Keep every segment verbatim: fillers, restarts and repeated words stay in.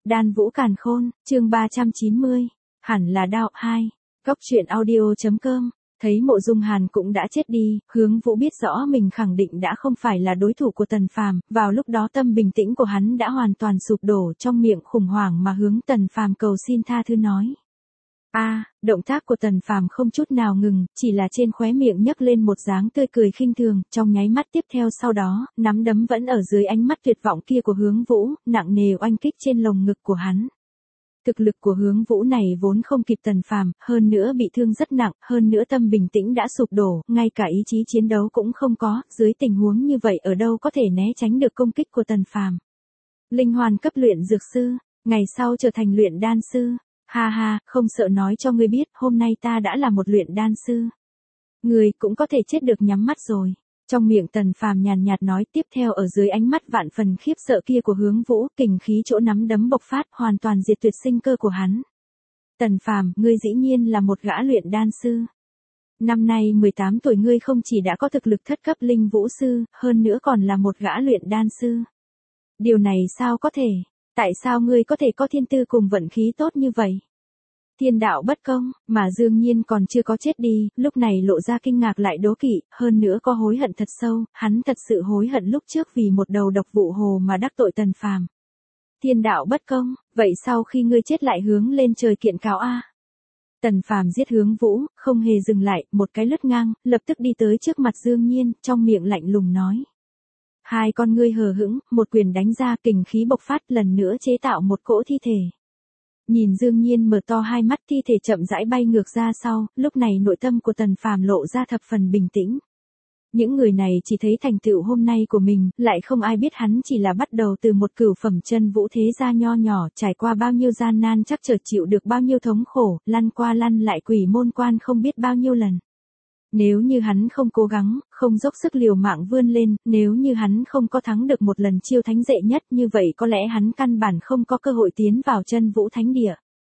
Đan Vũ Càn Khôn, chương ba trăm chín mươi. Hẳn là đạo hai. Góc truyện audio.com. Thấy Mộ Dung Hàn cũng đã chết đi, Hướng Vũ biết rõ mình khẳng định đã không phải là đối thủ của Tần Phàm, vào lúc đó tâm bình tĩnh của hắn đã hoàn toàn sụp đổ, trong miệng khủng hoảng mà hướng Tần Phàm cầu xin tha thứ nói. A, à, động tác của Tần Phàm không chút nào ngừng, chỉ là trên khóe miệng nhấc lên một dáng tươi cười khinh thường, trong nháy mắt tiếp theo sau đó, nắm đấm vẫn ở dưới ánh mắt tuyệt vọng kia của Hướng Vũ, nặng nề oanh kích trên lồng ngực của hắn. Thực lực của Hướng Vũ này vốn không kịp Tần Phàm, hơn nữa bị thương rất nặng, hơn nữa tâm bình tĩnh đã sụp đổ, ngay cả ý chí chiến đấu cũng không có, dưới tình huống như vậy ở đâu có thể né tránh được công kích của Tần Phàm. Linh hoàn cấp luyện dược sư, ngày sau trở thành luyện đan sư. Ha ha, không sợ nói cho ngươi biết, hôm nay ta đã là một luyện đan sư. Ngươi cũng có thể chết được nhắm mắt rồi. Trong miệng Tần Phàm nhàn nhạt nói, tiếp theo ở dưới ánh mắt vạn phần khiếp sợ kia của Hướng Vũ, kình khí chỗ nắm đấm bộc phát, hoàn toàn diệt tuyệt sinh cơ của hắn. Tần Phàm, ngươi dĩ nhiên là một gã luyện đan sư. Năm nay mười tám tuổi ngươi không chỉ đã có thực lực thất cấp linh vũ sư, hơn nữa còn là một gã luyện đan sư. Điều này sao có thể? Tại sao ngươi có thể có thiên tư cùng vận khí tốt như vậy? Thiên đạo bất công, mà Dương Nhiên còn chưa có chết đi, lúc này lộ ra kinh ngạc lại đố kỵ, hơn nữa có hối hận thật sâu, hắn thật sự hối hận lúc trước vì một đầu độc vụ hồ mà đắc tội Tần Phàm. Thiên đạo bất công, vậy sau khi ngươi chết lại hướng lên trời kiện cáo a? Tần Phàm giết Hướng Vũ, không hề dừng lại, một cái lướt ngang, lập tức đi tới trước mặt Dương Nhiên, trong miệng lạnh lùng nói. Hai con ngươi hờ hững, một quyền đánh ra, kình khí bộc phát, lần nữa chế tạo một cỗ thi thể. Nhìn Dương Nhiên mở to hai mắt, thi thể chậm rãi bay ngược ra sau, lúc này nội tâm của Tần Phàm lộ ra thập phần bình tĩnh. Những người này chỉ thấy thành tựu hôm nay của mình, lại không ai biết hắn chỉ là bắt đầu từ một cửu phẩm chân vũ thế gia nho nhỏ, trải qua bao nhiêu gian nan chắc trở, chịu được bao nhiêu thống khổ, lăn qua lăn lại quỷ môn quan không biết bao nhiêu lần. Nếu như hắn không cố gắng, không dốc sức liều mạng vươn lên, nếu như hắn không có thắng được một lần chiêu thánh đệ nhất, như vậy có lẽ hắn căn bản không có cơ hội tiến vào chân vũ thánh địa.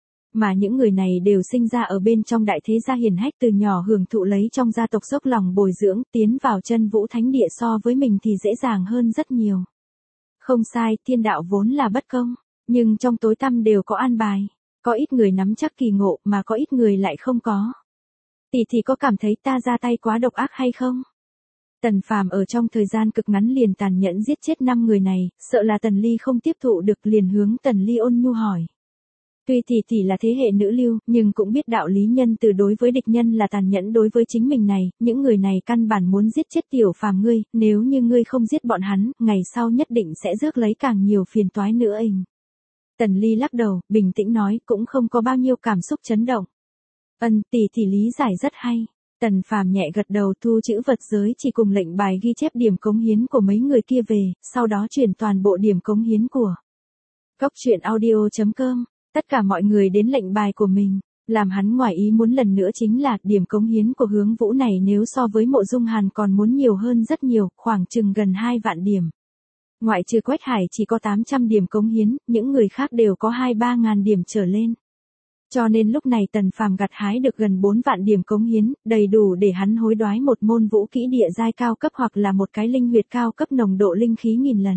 Mà những người này đều sinh ra ở bên trong đại thế gia hiển hách, từ nhỏ hưởng thụ lấy trong gia tộc dốc lòng bồi dưỡng, tiến vào chân vũ thánh địa so với mình thì dễ dàng hơn rất nhiều. Không sai, thiên đạo vốn là bất công, nhưng trong tối tăm đều có an bài, có ít người nắm chắc kỳ ngộ mà có ít người lại không có. Tỷ thì có cảm thấy ta ra tay quá độc ác hay không? Tần Phàm ở trong thời gian cực ngắn liền tàn nhẫn giết chết năm người này, sợ là Tần Ly không tiếp thụ được, liền hướng Tần Ly ôn nhu hỏi. Tuy tỷ tỷ là thế hệ nữ lưu, nhưng cũng biết đạo lý nhân từ đối với địch nhân là tàn nhẫn đối với chính mình này, những người này căn bản muốn giết chết Tiểu Phàm ngươi, nếu như ngươi không giết bọn hắn, ngày sau nhất định sẽ rước lấy càng nhiều phiền toái nữa ình. Tần Ly lắc đầu, bình tĩnh nói, cũng không có bao nhiêu cảm xúc chấn động. Ân, tỷ tỷ lý giải rất hay. Tần Phàm nhẹ gật đầu, thu chữ vật giới chỉ cùng lệnh bài ghi chép điểm cống hiến của mấy người kia về, sau đó chuyển toàn bộ điểm cống hiến của Góc truyện audio.com, tất cả mọi người đến lệnh bài của mình. Làm hắn ngoài ý muốn lần nữa chính là, điểm cống hiến của Hướng Vũ này nếu so với Mộ Dung Hàn còn muốn nhiều hơn rất nhiều, khoảng chừng gần hai vạn điểm. Ngoại trừ Quách Hải chỉ có tám trăm điểm cống hiến, những người khác đều có hai ba ngàn điểm trở lên. Cho nên lúc này Tần Phàm gặt hái được gần bốn vạn điểm cống hiến, đầy đủ để hắn hối đoái một môn vũ kỹ địa giai cao cấp hoặc là một cái linh huyệt cao cấp nồng độ linh khí nghìn lần.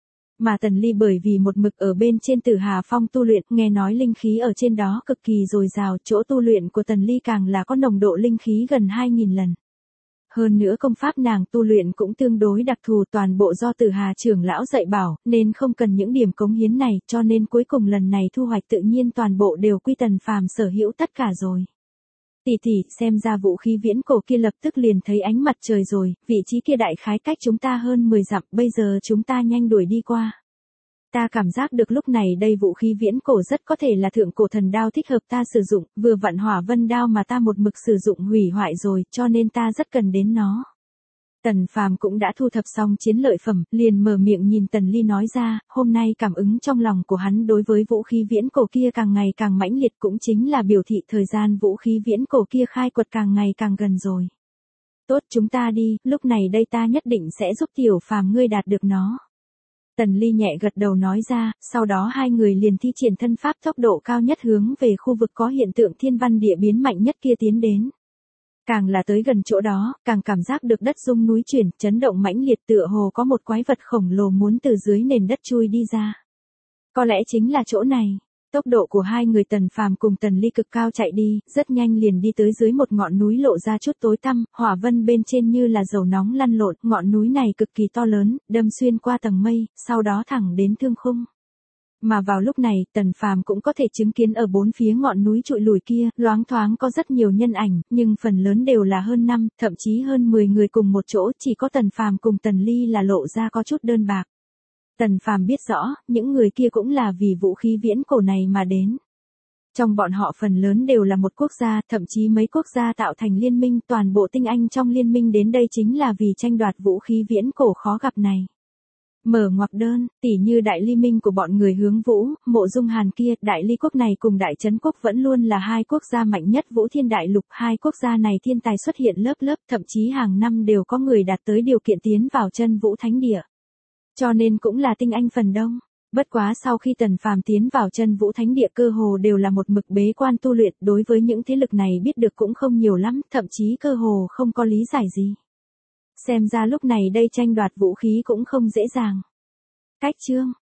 Mà Tần Ly bởi vì một mực ở bên trên Tử Hà Phong tu luyện, nghe nói linh khí ở trên đó cực kỳ dồi dào, chỗ tu luyện của Tần Ly càng là có nồng độ linh khí gần hai nghìn lần. Hơn nữa công pháp nàng tu luyện cũng tương đối đặc thù, toàn bộ do Tử Hà trưởng lão dạy bảo, nên không cần những điểm cống hiến này, cho nên cuối cùng lần này thu hoạch tự nhiên toàn bộ đều quy Tần Phàm sở hữu tất cả rồi. Tỷ tỷ, xem ra vũ khí viễn cổ kia lập tức liền thấy ánh mặt trời rồi, vị trí kia đại khái cách chúng ta hơn mười dặm, bây giờ chúng ta nhanh đuổi đi qua. Ta cảm giác được lúc này đây vũ khí viễn cổ rất có thể là thượng cổ thần đao thích hợp ta sử dụng, vừa vặn hỏa vân đao mà ta một mực sử dụng hủy hoại rồi, cho nên ta rất cần đến nó. Tần Phàm cũng đã thu thập xong chiến lợi phẩm, liền mở miệng nhìn Tần Ly nói ra, hôm nay cảm ứng trong lòng của hắn đối với vũ khí viễn cổ kia càng ngày càng mãnh liệt, cũng chính là biểu thị thời gian vũ khí viễn cổ kia khai quật càng ngày càng gần rồi. Tốt, chúng ta đi, lúc này đây ta nhất định sẽ giúp Tiểu Phàm ngươi đạt được nó. Tần Ly nhẹ gật đầu nói ra, sau đó hai người liền thi triển thân pháp tốc độ cao nhất hướng về khu vực có hiện tượng thiên văn địa biến mạnh nhất kia tiến đến. Càng là tới gần chỗ đó, càng cảm giác được đất rung núi chuyển, chấn động mãnh liệt, tựa hồ có một quái vật khổng lồ muốn từ dưới nền đất chui đi ra. Có lẽ chính là chỗ này. Tốc độ của hai người Tần Phàm cùng Tần Ly cực cao chạy đi, rất nhanh liền đi tới dưới một ngọn núi lộ ra chút tối tăm, hỏa vân bên trên như là dầu nóng lăn lộn, ngọn núi này cực kỳ to lớn, đâm xuyên qua tầng mây, sau đó thẳng đến thương khung. Mà vào lúc này, Tần Phàm cũng có thể chứng kiến ở bốn phía ngọn núi trụi lùi kia, loáng thoáng có rất nhiều nhân ảnh, nhưng phần lớn đều là hơn năm, thậm chí hơn mười người cùng một chỗ, chỉ có Tần Phàm cùng Tần Ly là lộ ra có chút đơn bạc. Tần Phàm biết rõ, những người kia cũng là vì vũ khí viễn cổ này mà đến. Trong bọn họ phần lớn đều là một quốc gia, thậm chí mấy quốc gia tạo thành liên minh, toàn bộ tinh anh trong liên minh đến đây chính là vì tranh đoạt vũ khí viễn cổ khó gặp này. Mở ngoặc đơn, tỉ như Đại Ly Minh của bọn người Hướng Vũ, Mộ Dung Hàn kia, Đại Ly Quốc này cùng Đại Trấn Quốc vẫn luôn là hai quốc gia mạnh nhất Vũ Thiên Đại Lục, hai quốc gia này thiên tài xuất hiện lớp lớp, thậm chí hàng năm đều có người đạt tới điều kiện tiến vào chân Vũ Thánh Địa. Cho nên cũng là tinh anh phần đông. Bất quá sau khi Tần Phàm tiến vào chân Vũ Thánh Địa cơ hồ đều là một mực bế quan tu luyện, đối với những thế lực này biết được cũng không nhiều lắm, thậm chí cơ hồ không có lý giải gì. Xem ra lúc này đây tranh đoạt vũ khí cũng không dễ dàng. Cách chương